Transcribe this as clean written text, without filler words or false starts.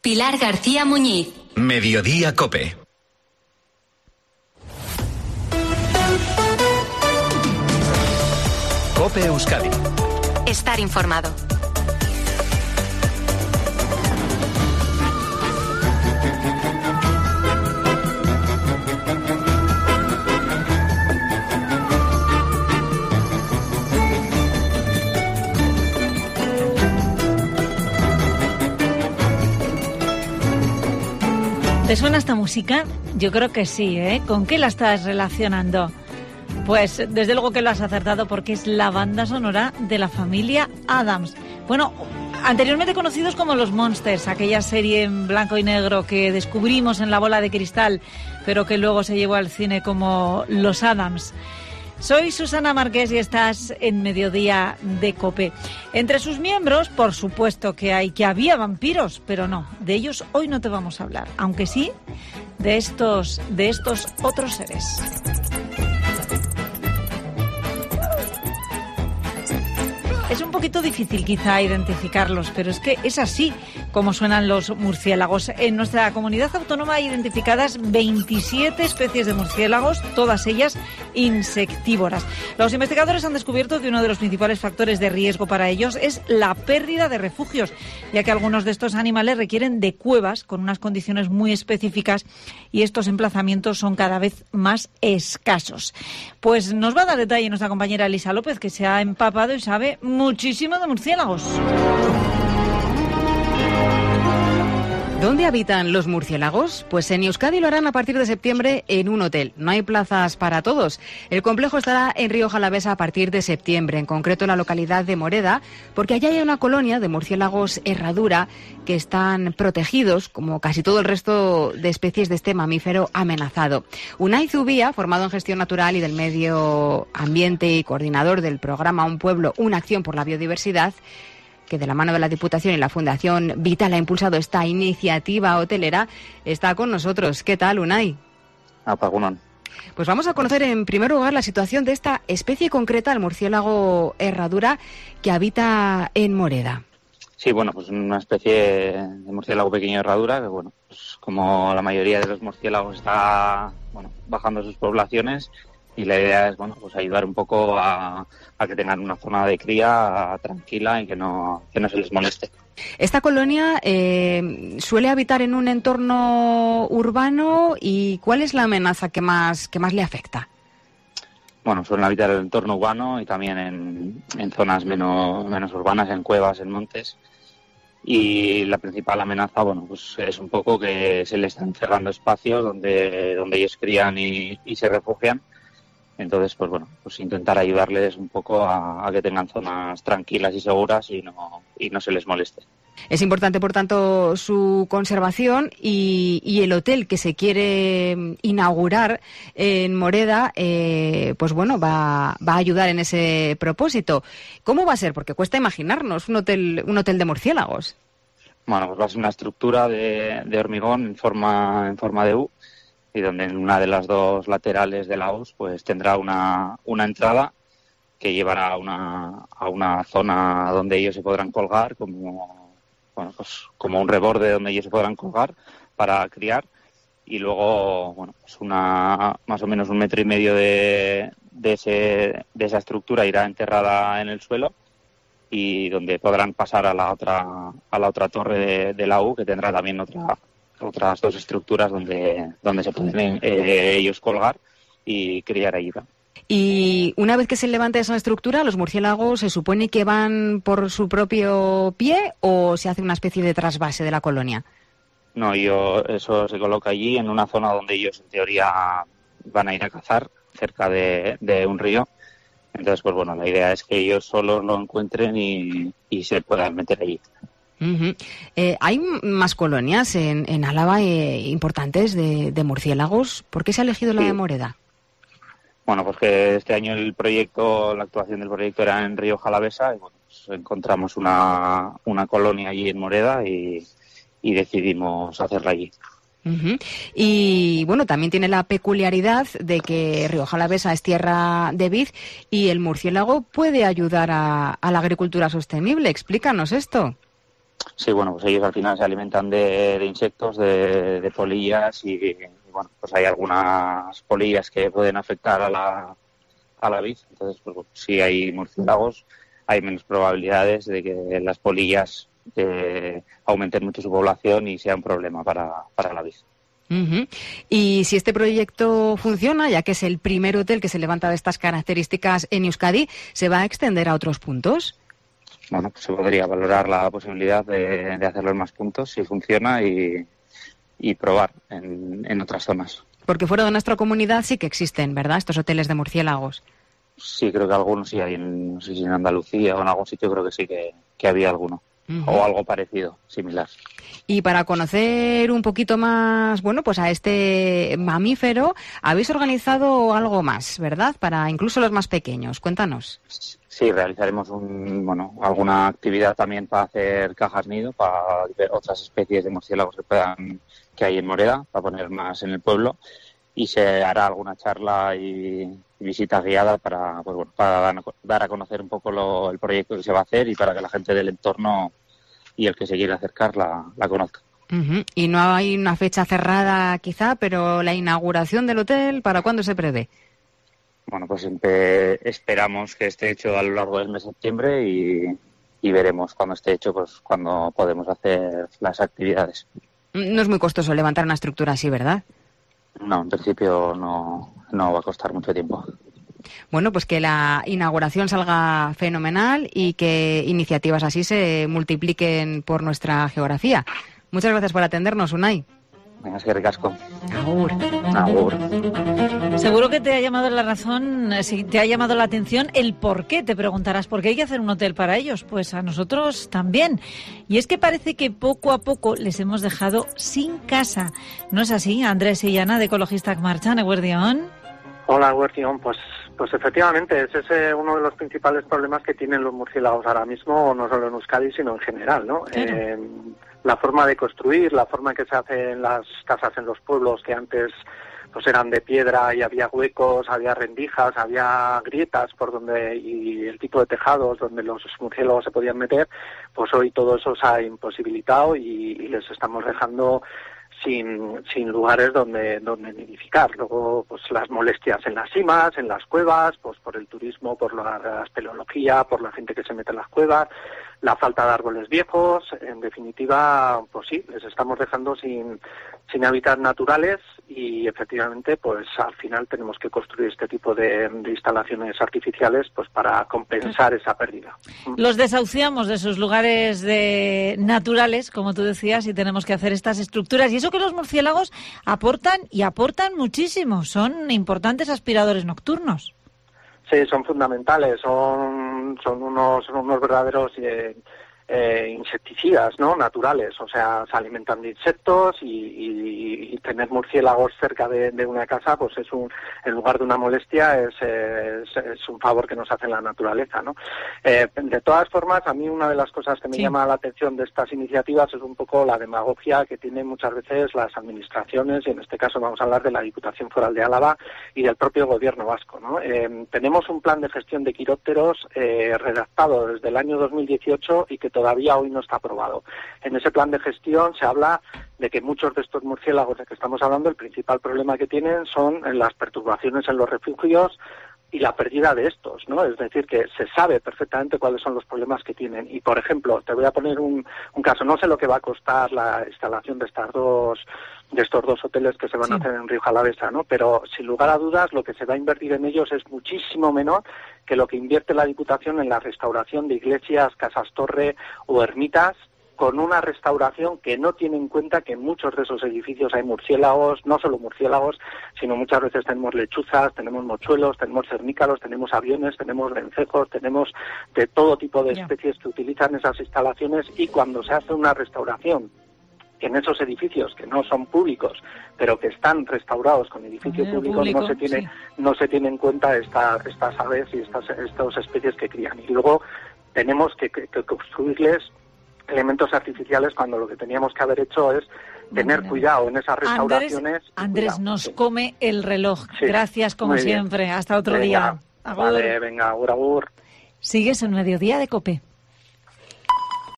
Pilar García Muñiz. Mediodía COPE. COPE Euskadi. Estar informado. ¿Te suena esta música? Yo creo que sí, ¿eh? ¿Con qué la estás relacionando? Pues desde luego que lo has acertado, porque es la banda sonora de la familia Addams. Bueno, anteriormente conocidos como los Monsters, aquella serie en blanco y negro que descubrimos en La Bola de Cristal, pero que luego se llevó al cine como Los Addams. Soy Susana Marqués y estás en Mediodía de COPE. Entre sus miembros, por supuesto que había vampiros, pero no, de ellos hoy no te vamos a hablar, aunque sí de estos otros seres. Es un poquito difícil quizá identificarlos, pero es que es así como suenan los murciélagos. En nuestra comunidad autónoma hay identificadas 27 especies de murciélagos, todas ellas insectívoras. Los investigadores han descubierto que uno de los principales factores de riesgo para ellos es la pérdida de refugios, ya que algunos de estos animales requieren de cuevas con unas condiciones muy específicas y estos emplazamientos son cada vez más escasos. Pues nos va a dar detalle nuestra compañera Elisa López, que se ha empapado y sabe muchísimo de murciélagos. ¿Dónde habitan los murciélagos? Pues en Euskadi lo harán a partir de septiembre en un hotel. No hay plazas para todos. El complejo estará en Río Jalavesa a partir de septiembre, en concreto en la localidad de Moreda, porque allá hay una colonia de murciélagos herradura que están protegidos, como casi todo el resto de especies de este mamífero amenazado. Unai Zubía, formado en gestión natural y del medio ambiente y coordinador del programa Un Pueblo, una acción por la biodiversidad, que de la mano de la Diputación y la Fundación Vital ha impulsado esta iniciativa hotelera, está con nosotros. ¿Qué tal, Unai? Apagunón. Pues vamos a conocer en primer lugar la situación de esta especie concreta, el murciélago herradura, que habita en Moreda. Sí, bueno, pues una especie de murciélago pequeño herradura, que bueno, pues como la mayoría de los murciélagos está bajando sus poblaciones. Y la idea es, pues ayudar un poco a que tengan una zona de cría tranquila y que no se les moleste. Esta colonia suele habitar en un entorno urbano, ¿y cuál es la amenaza que más le afecta? Bueno, suelen habitar en el entorno urbano y también en zonas menos urbanas, en cuevas, en montes. Y la principal amenaza, pues es un poco que se les están cerrando espacios donde ellos crían y se refugian. Entonces, pues intentar ayudarles un poco a que tengan zonas tranquilas y seguras y no se les moleste. Es importante, por tanto, su conservación y el hotel que se quiere inaugurar en Moreda, va a ayudar en ese propósito. ¿Cómo va a ser? Porque cuesta imaginarnos un hotel de murciélagos. Bueno, pues va a ser una estructura de hormigón en forma de U, y donde en una de las dos laterales de la U pues tendrá una entrada que llevará a una zona donde ellos se podrán colgar como un reborde donde ellos se podrán colgar para criar, y luego más o menos 1,5 metros de esa estructura irá enterrada en el suelo, y donde podrán pasar a la otra torre de la U, que tendrá también otras dos estructuras donde se pueden ellos colgar y criar allí. Y una vez que se levanta esa estructura, ¿los murciélagos se supone que van por su propio pie o se hace una especie de trasvase de la colonia? No, eso se coloca allí en una zona donde ellos en teoría van a ir a cazar, cerca de un río. Entonces, la idea es que ellos solos lo encuentren y se puedan meter allí. Uh-huh. ¿Hay más colonias en Álava importantes de murciélagos? ¿Por qué se ha elegido la de Moreda? Bueno, pues que este año la actuación del proyecto era en Río Jalavesa y pues encontramos una colonia allí en Moreda y decidimos hacerla allí. Uh-huh. Y también tiene la peculiaridad de que Río Jalavesa es tierra de vid y el murciélago puede ayudar a la agricultura sostenible. Explícanos esto. Sí, bueno, pues ellos al final se alimentan de insectos, de polillas y bueno, pues hay algunas polillas que pueden afectar a la vid. Entonces, pues bueno, si hay murciélagos, hay menos probabilidades de que las polillas aumenten mucho su población y sea un problema para la vid. Uh-huh. Y si este proyecto funciona, ya que es el primer hotel que se levanta de estas características en Euskadi, ¿se va a extender a otros puntos? Bueno, pues se podría valorar la posibilidad de hacerlo en más puntos si funciona y probar en otras zonas. Porque fuera de nuestra comunidad sí que existen, ¿verdad?, estos hoteles de murciélagos. Sí, creo que algunos sí hay, no sé si en Andalucía o en algún sitio creo que sí que había alguno. Uh-huh. O algo parecido, similar. Y para conocer un poquito más, bueno, pues a este mamífero, habéis organizado algo más, ¿verdad?, para incluso los más pequeños. Cuéntanos. Sí, realizaremos alguna actividad también para hacer cajas nido para ver otras especies de murciélagos que hay en Moreda, para poner más en el pueblo, y se hará alguna charla y visita guiada para dar a conocer un poco el proyecto que se va a hacer y para que la gente del entorno y el que se quiera acercar la conozca. Uh-huh. Y no hay una fecha cerrada quizá, pero la inauguración del hotel, ¿para cuándo se prevé? Bueno, pues esperamos que esté hecho a lo largo del mes de septiembre y veremos cuando esté hecho, pues cuando podemos hacer las actividades. No es muy costoso levantar una estructura así, ¿verdad? No, en principio no va a costar mucho tiempo. Bueno, pues que la inauguración salga fenomenal y que iniciativas así se multipliquen por nuestra geografía. Muchas gracias por atendernos, Unai. Venga, que ricasco. Agur. Agur. Seguro que te ha llamado te ha llamado la atención el por qué. Te preguntarás, ¿por qué hay que hacer un hotel para ellos? Pues a nosotros también. Y es que parece que poco a poco les hemos dejado sin casa. ¿No es así, Andrés y Ana, de Ecologistak Martxan, eguerdion? Hola, eguerdion. Pues efectivamente, ese es uno de los principales problemas que tienen los murciélagos ahora mismo, no solo en Euskadi, sino en general, ¿no? Claro. La forma de construir, la forma en que se hacen las casas en los pueblos, que antes pues eran de piedra y había huecos, había rendijas, había grietas y el tipo de tejados donde los murciélagos se podían meter, pues hoy todo eso se ha imposibilitado y les estamos dejando sin lugares donde nidificar. Luego, pues las molestias en las simas, en las cuevas, pues por el turismo, por la espeleología, por la gente que se mete en las cuevas, la falta de árboles viejos. En definitiva, pues sí, les estamos dejando sin hábitats naturales y efectivamente, pues al final tenemos que construir este tipo de instalaciones artificiales pues para compensar esa pérdida. Los desahuciamos de sus lugares naturales, como tú decías, y tenemos que hacer estas estructuras. Y eso que los murciélagos aportan muchísimo. Son importantes aspiradores nocturnos. Sí, son fundamentales, son unos verdaderos insecticidas, ¿no?, naturales. O sea, se alimentan de insectos y tener murciélagos cerca de una casa, pues en lugar de una molestia, es un favor que nos hace la naturaleza, ¿no? De todas formas, a mí una de las cosas que me llama la atención de estas iniciativas es un poco la demagogia que tienen muchas veces las administraciones, y en este caso vamos a hablar de la Diputación Foral de Álava y del propio Gobierno vasco, ¿no? Tenemos un plan de gestión de quirópteros redactado desde el año 2018 y que todavía hoy no está aprobado. En ese plan de gestión se habla de que muchos de estos murciélagos de que estamos hablando, el principal problema que tienen son las perturbaciones en los refugios y la pérdida de estos, ¿no? Es decir, que se sabe perfectamente cuáles son los problemas que tienen. Y, por ejemplo, te voy a poner un caso. No sé lo que va a costar la instalación de estos dos hoteles que se van a hacer en Rioja Alavesa, ¿no? Pero, sin lugar a dudas, lo que se va a invertir en ellos es muchísimo menor que lo que invierte la Diputación en la restauración de iglesias, casas torre o ermitas, con una restauración que no tiene en cuenta que en muchos de esos edificios hay murciélagos, no solo murciélagos, sino muchas veces tenemos lechuzas, tenemos mochuelos, tenemos cernícalos, tenemos aviones, tenemos vencejos, tenemos de todo tipo de especies que utilizan esas instalaciones, y cuando se hace una restauración en esos edificios que no son públicos, pero que están restaurados con edificios públicos, no se tiene en cuenta estas aves y estas especies que crían. Y luego tenemos que construirles elementos artificiales cuando lo que teníamos que haber hecho es tener cuidado en esas restauraciones. Andrés, nos come el reloj. Sí. Gracias, como siempre. Hasta otro día. Vale, venga, agur. Sigues en Mediodía de COPE.